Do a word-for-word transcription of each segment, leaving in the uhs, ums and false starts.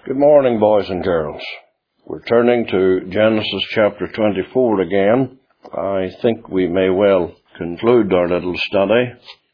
Good morning, boys and girls. We're turning to Genesis chapter twenty-four again. I think we may well conclude our little study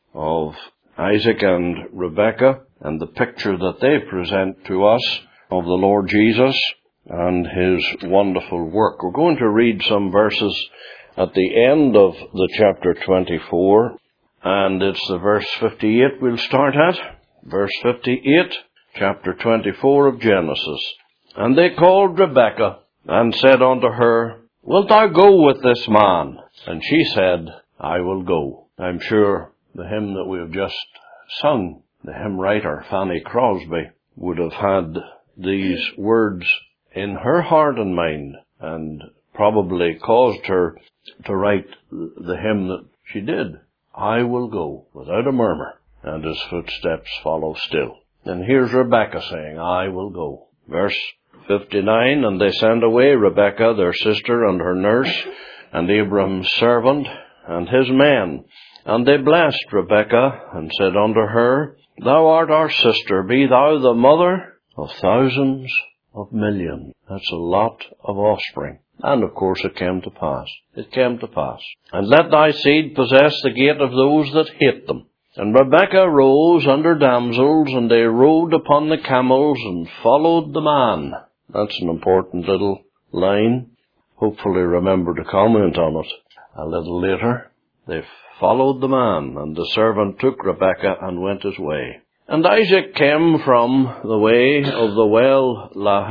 of Isaac and Rebekah and the picture that they present to us of the Lord Jesus and his wonderful work. We're going to read some verses at the end of the chapter twenty-four, and it's the verse fifty-eight we'll start at. Verse fifty-eight, chapter twenty-four of Genesis. And they called Rebekah and said unto her, Wilt thou go with this man? And she said, I will go. I'm sure the hymn that we have just sung, the hymn writer Fanny Crosby, would have had these words in her heart and mind, and probably caused her to write the hymn that she did. I will go without a murmur, and his footsteps follow still. And here's Rebekah saying, I will go. Verse fifty-nine, And they sent away Rebekah, their sister, and her nurse, and Abram's servant, and his men. And they blessed Rebekah, and said unto her, Thou art our sister, be thou the mother of thousands of millions. That's a lot of offspring. And of course it came to pass. It came to pass. And let thy seed possess the gate of those that hate them. And Rebekah rose under damsels, and they rode upon the camels, and followed the man. That's an important little line. Hopefully remember to comment on it a little later. They followed the man, and the servant took Rebekah and went his way. And Isaac came from the way of the well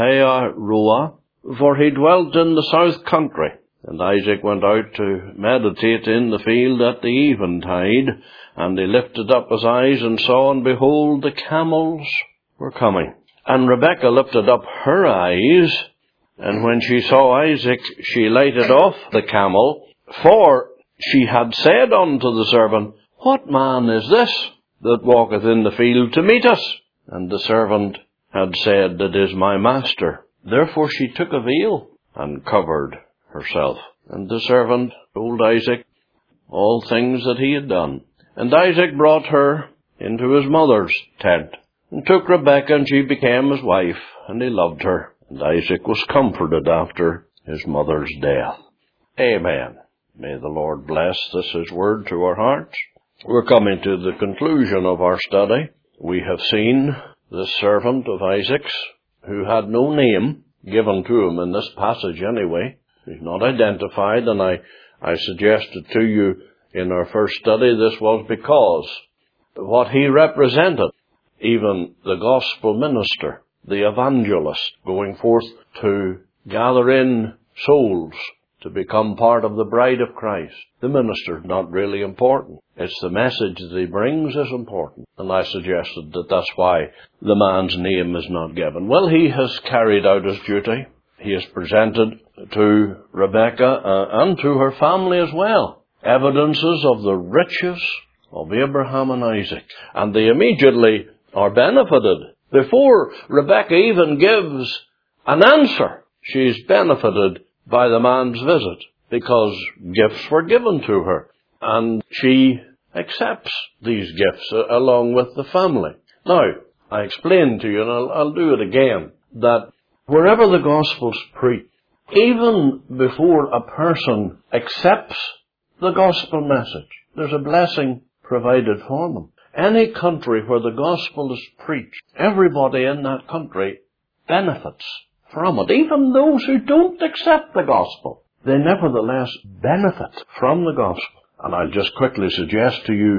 Lahairoi, for he dwelt in the south country. And Isaac went out to meditate in the field at the eventide, and he lifted up his eyes and saw, and behold, the camels were coming. And Rebekah lifted up her eyes, and when she saw Isaac, she lighted off the camel, for she had said unto the servant, What man is this that walketh in the field to meet us? And the servant had said, It is my master. Therefore she took a veil and covered herself. And the servant told Isaac all things that he had done. And Isaac brought her into his mother's tent, and took Rebekah, and she became his wife, and he loved her. And Isaac was comforted after his mother's death. Amen. May the Lord bless this his word to our hearts. We're coming to the conclusion of our study. We have seen the servant of Isaac's, who had no name given to him in this passage anyway. He's not identified, and I, I suggested to you in our first study this was because what he represented, even the gospel minister, the evangelist, going forth to gather in souls to become part of the bride of Christ. The minister's not really important. It's the message that he brings is important. And I suggested that that's why the man's name is not given. Well, he has carried out his duty. He has presented to Rebekah uh, and to her family as well evidences of the riches of Abraham and Isaac. And they immediately are benefited. Before Rebekah even gives an answer, she's benefited by the man's visit, because gifts were given to her, and she accepts these gifts uh, along with the family. Now, I explained to you, and I'll, I'll do it again, that wherever the gospel's preached, even before a person accepts the gospel message, there's a blessing provided for them. Any country where the gospel is preached, everybody in that country benefits from it. Even those who don't accept the gospel, they nevertheless benefit from the gospel. And I'll just quickly suggest to you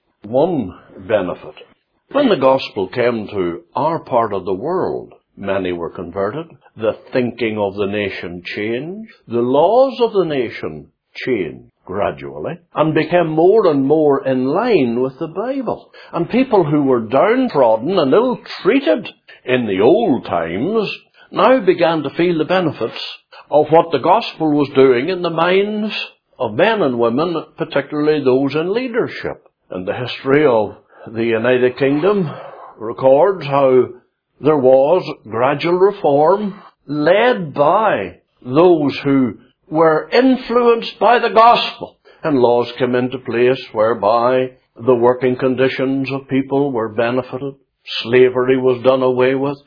one benefit. When the gospel came to our part of the world, many were converted. The thinking of the nation changed. The laws of the nation changed gradually and became more and more in line with the Bible. And people who were downtrodden and ill-treated in the old times now began to feel the benefits of what the gospel was doing in the minds of men and women, particularly those in leadership. And the history of the United Kingdom records how there was gradual reform led by those who were influenced by the gospel. And laws came into place whereby the working conditions of people were benefited. Slavery was done away with.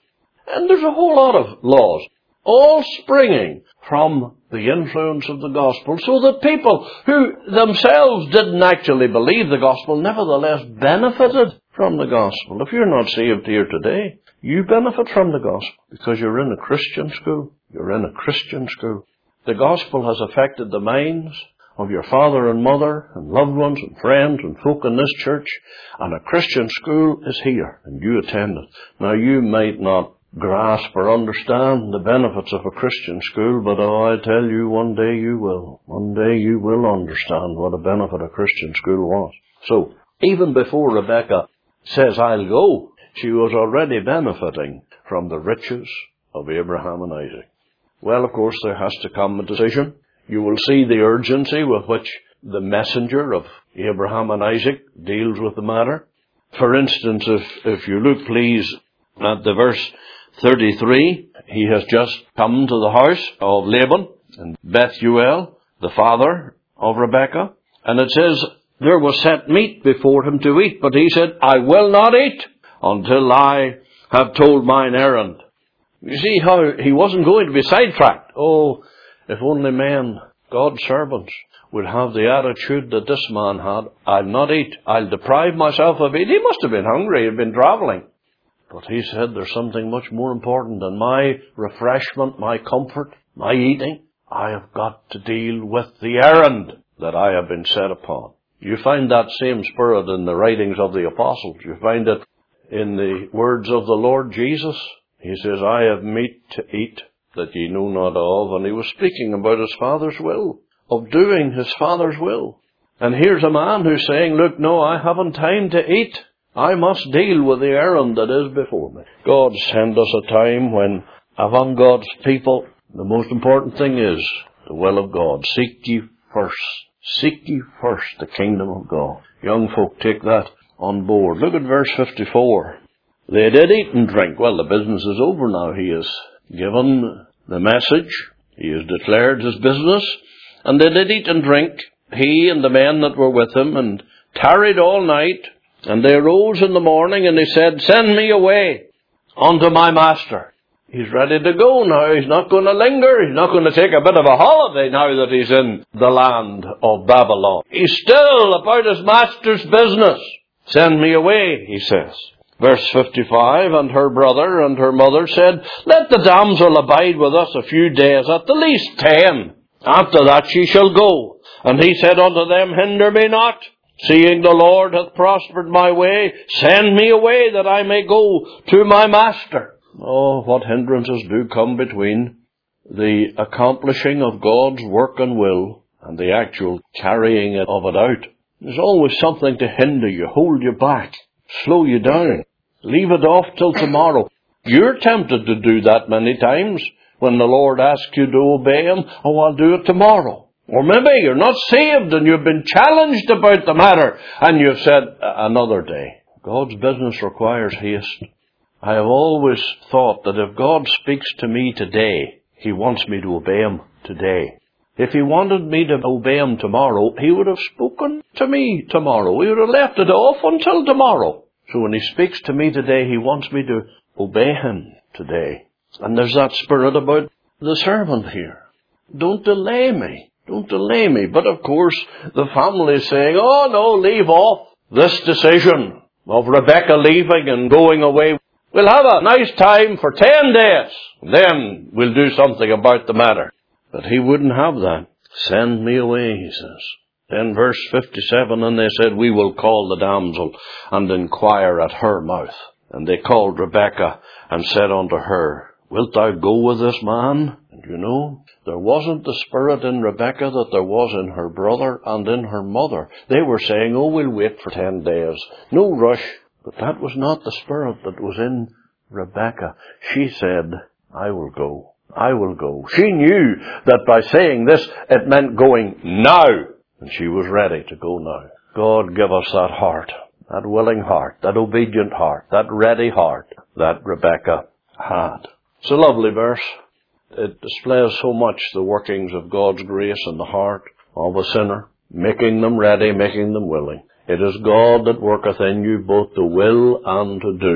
And there's a whole lot of laws, all springing from the influence of the gospel, so that people who themselves didn't actually believe the gospel nevertheless benefited from the gospel. If you're not saved here today, you benefit from the gospel because you're in a Christian school. You're in a Christian school. The gospel has affected the minds of your father and mother and loved ones and friends and folk in this church, and a Christian school is here, and you attend it. Now, you might not grasp or understand the benefits of a Christian school, but oh, I tell you, one day you will. One day you will understand what a benefit a Christian school was. So, even before Rebekah says, I'll go, she was already benefiting from the riches of Abraham and Isaac. Well, of course, there has to come a decision. You will see the urgency with which the messenger of Abraham and Isaac deals with the matter. For instance, if, if you look, please, at the verse thirty-three, he has just come to the house of Laban and Bethuel, the father of Rebekah, and it says, there was set meat before him to eat, but he said, I will not eat until I have told mine errand. You see how he wasn't going to be sidetracked. Oh, if only men, God's servants, would have the attitude that this man had. I'll not eat. I'll deprive myself of it. He must have been hungry. He had been traveling. But he said, there's something much more important than my refreshment, my comfort, my eating. I have got to deal with the errand that I have been set upon. You find that same spirit in the writings of the apostles. You find it in the words of the Lord Jesus. He says, I have meat to eat that ye know not of. And he was speaking about his Father's will, of doing his Father's will. And here's a man who's saying, look, no, I haven't time to eat. I must deal with the errand that is before me. God send us a time when, among God's people, the most important thing is the will of God. Seek ye first. Seek ye first the kingdom of God. Young folk, take that on board. Look at verse fifty-four. They did eat and drink. Well, the business is over now. He has given the message. He has declared his business. And they did eat and drink, he and the men that were with him, and tarried all night. And they arose in the morning, and he said, send me away unto my master. He's ready to go now. He's not going to linger. He's not going to take a bit of a holiday now that he's in the land of Babylon. He's still about his master's business. Send me away, he says. Verse fifty-five, and her brother and her mother said, let the damsel abide with us a few days, at the least ten. After that she shall go. And he said unto them, hinder me not, seeing the Lord hath prospered my way. Send me away that I may go to my master. Oh, what hindrances do come between the accomplishing of God's work and will and the actual carrying of it out. There's always something to hinder you, hold you back, slow you down, leave it off till tomorrow. You're tempted to do that many times when the Lord asks you to obey him. Oh, I'll do it tomorrow. Or maybe you're not saved and you've been challenged about the matter and you've said, another day. God's business requires haste. I have always thought that if God speaks to me today, he wants me to obey him today. If he wanted me to obey him tomorrow, he would have spoken to me tomorrow. He would have left it off until tomorrow. So when he speaks to me today, he wants me to obey him today. And there's that spirit about the servant here. Don't delay me. Don't delay me. But of course, the family is saying, oh no, leave off this decision of Rebekah leaving and going away. We'll have a nice time for ten days. Then we'll do something about the matter. But he wouldn't have that. Send me away, he says. Then verse fifty-seven, and they said, we will call the damsel and inquire at her mouth. And they called Rebekah and said unto her, wilt thou go with this man? And you know, there wasn't the spirit in Rebekah that there was in her brother and in her mother. They were saying, oh, we'll wait for ten days. No rush. But that was not the spirit that was in Rebekah. She said, I will go. I will go. She knew that by saying this, it meant going now. And she was ready to go now. God give us that heart, that willing heart, that obedient heart, that ready heart that Rebekah had. It's a lovely verse. It displays so much the workings of God's grace in the heart of a sinner, making them ready, making them willing. It is God that worketh in you both to will and to do.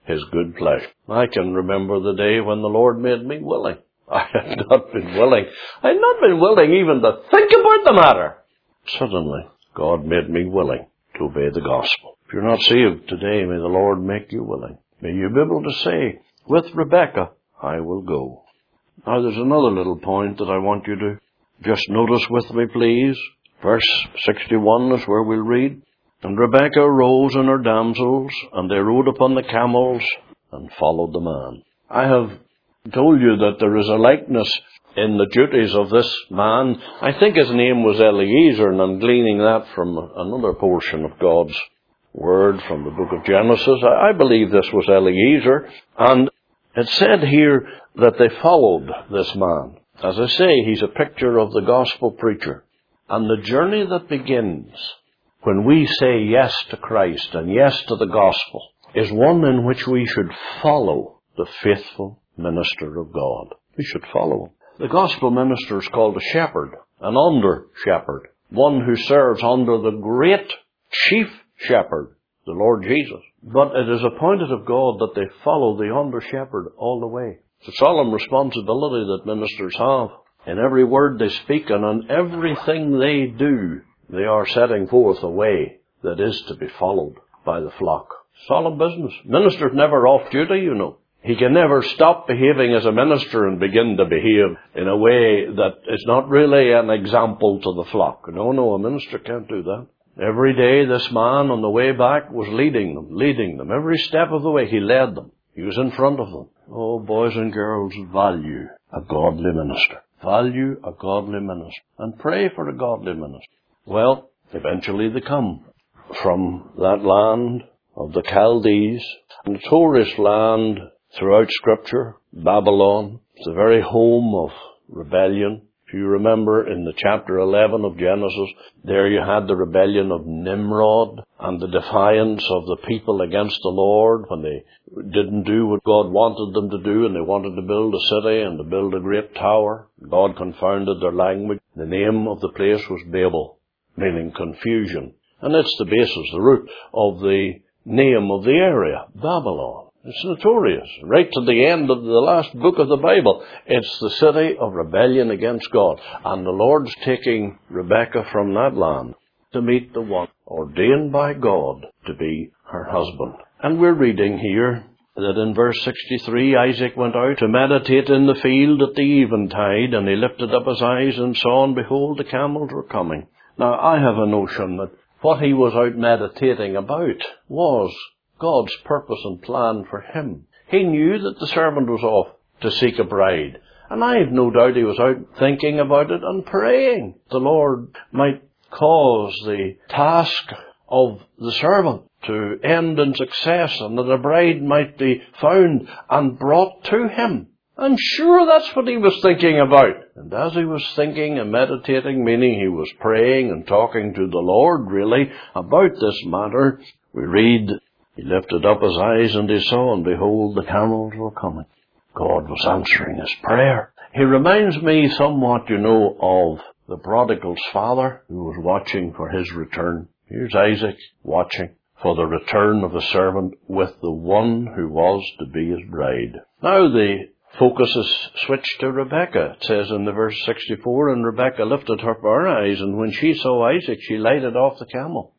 his good pleasure. I can remember the day when the Lord made me willing. I had not been willing. I had not been willing even to think about the matter. Suddenly, God made me willing to obey the gospel. If you're not saved today, may the Lord make you willing. May you be able to say, with Rebekah, I will go. Now there's another little point that I want you to just notice with me, please. Verse sixty-one is where we'll read. And Rebekah arose and her damsels, and they rode upon the camels, and followed the man. I have told you that there is a likeness in the duties of this man. I think his name was Eliezer, and I'm gleaning that from another portion of God's Word from the book of Genesis. I believe this was Eliezer, and it said here that they followed this man. As I say, he's a picture of the gospel preacher. And the journey that begins when we say yes to Christ and yes to the gospel is one in which we should follow the faithful minister of God. We should follow him. The gospel minister is called a shepherd, an under-shepherd, one who serves under the great chief shepherd, the Lord Jesus. But it is appointed of God that they follow the under-shepherd all the way. It's a solemn responsibility that ministers have. In every word they speak and in everything they do, they are setting forth a way that is to be followed by the flock. Solemn business. Minister's never off duty, you know. He can never stop behaving as a minister and begin to behave in a way that is not really an example to the flock. No, no, a minister can't do that. Every day this man on the way back was leading them, leading them. Every step of the way he led them. He was in front of them. Oh, boys and girls, value a godly minister. Value a godly minister. And pray for a godly minister. Well, eventually they come from that land of the Chaldees, a notorious land throughout Scripture, Babylon. It's the very home of rebellion. If you remember in the chapter eleven of Genesis, there you had the rebellion of Nimrod and the defiance of the people against the Lord when they didn't do what God wanted them to do, and they wanted to build a city and to build a great tower. God confounded their language. The name of the place was Babel, meaning confusion. And it's the basis, the root of the name of the area, Babylon. It's notorious. Right to the end of the last book of the Bible, it's the city of rebellion against God. And the Lord's taking Rebekah from that land to meet the one ordained by God to be her husband. And we're reading here that in verse sixty-three, Isaac went out to meditate in the field at the eventide, and he lifted up his eyes and saw, and behold, the camels were coming. Now, I have a notion that what he was out meditating about was God's purpose and plan for him. He knew that the servant was off to seek a bride. And I have no doubt he was out thinking about it and praying the Lord might cause the task of the servant to end in success, and that a bride might be found and brought to him. I'm sure that's what he was thinking about. And as he was thinking and meditating, meaning he was praying and talking to the Lord, really, about this matter, we read, he lifted up his eyes and he saw, and behold, the camels were coming. God was answering his prayer. He reminds me somewhat, you know, of the prodigal's father who was watching for his return. Here's Isaac watching for the return of the servant with the one who was to be his bride. Now the focus is switched to Rebekah. It says in the verse sixty-four, and Rebekah lifted up her eyes, and when she saw Isaac, she lighted off the camel.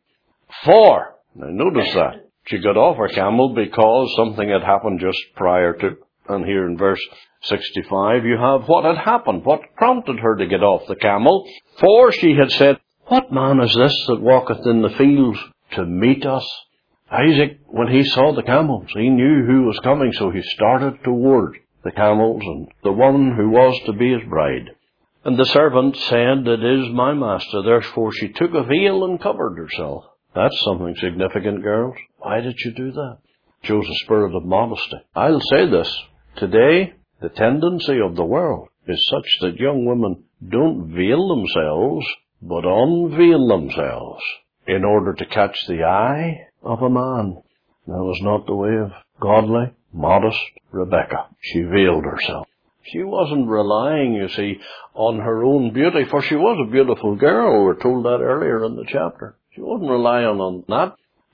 For, now notice that, she got off her camel because something had happened just prior to. And here in verse sixty-five, you have what had happened, what prompted her to get off the camel. For she had said, what man is this that walketh in the fields to meet us? Isaac, when he saw the camels, he knew who was coming, so he started toward the camels and the one who was to be his bride. And the servant said, it is my master. Therefore she took a veil and covered herself. That's something significant, girls. Why did she do that? It shows a spirit of modesty. I'll say this. Today, the tendency of the world is such that young women don't veil themselves, but unveil themselves in order to catch the eye of a man. That was not the way of godly, modest Rebekah. She veiled herself. She wasn't relying, you see, on her own beauty, for she was a beautiful girl. We were told that earlier in the chapter. She wasn't relying on that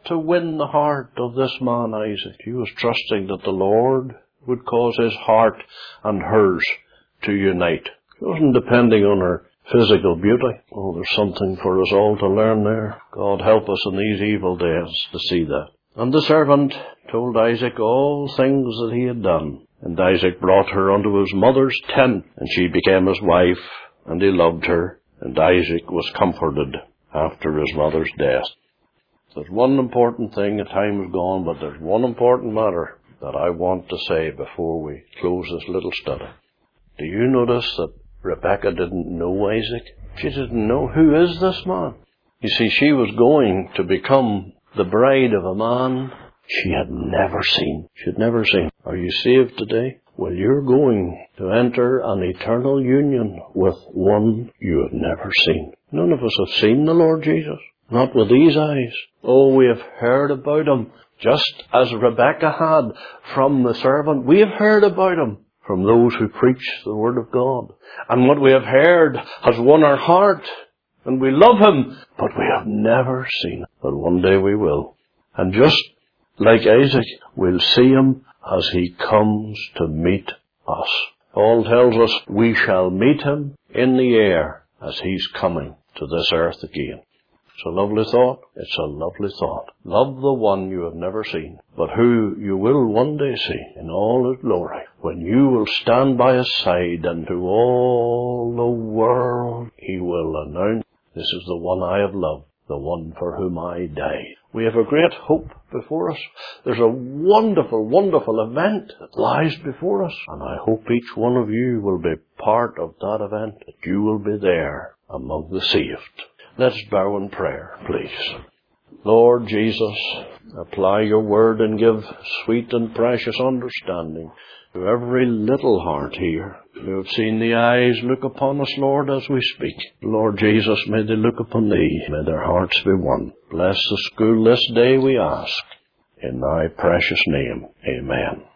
to win the heart of this man Isaac. He was trusting that the Lord would cause his heart and hers to unite. He wasn't depending on her physical beauty. Oh, there's something for us all to learn there. God help us in these evil days to see that. And the servant told Isaac all things that he had done. And Isaac brought her unto his mother's tent, and she became his wife, and he loved her. And Isaac was comforted after his mother's death. There's one important thing, the time is gone, but there's one important matter that I want to say before we close this little study. Do you notice that Rebekah didn't know Isaac? She didn't know, who is this man? You see, she was going to become the bride of a man she had never seen. She had never seen. Are you saved today? Well, you're going to enter an eternal union with one you have never seen. None of us have seen the Lord Jesus. Not with these eyes. Oh, we have heard about him. Just as Rebekah had from the servant, we have heard about him from those who preach the Word of God. And what we have heard has won our heart. And we love him, but we have never seen him. But one day we will. And just like Isaac, we'll see him as he comes to meet us. Paul tells us we shall meet him in the air as he's coming to this earth again. It's a lovely thought. It's a lovely thought. Love the one you have never seen, but who you will one day see in all his glory, when you will stand by his side, and to all the world he will announce, this is the one I have loved, the one for whom I died. We have a great hope before us. There's a wonderful, wonderful event that lies before us, and I hope each one of you will be part of that event, that you will be there among the saved. Let's bow in prayer, please. Lord Jesus, apply your word and give sweet and precious understanding to every little heart here. You have seen the eyes look upon us, Lord, as we speak. Lord Jesus, may they look upon thee. May their hearts be one. Bless the school this day, we ask. In thy precious name, amen.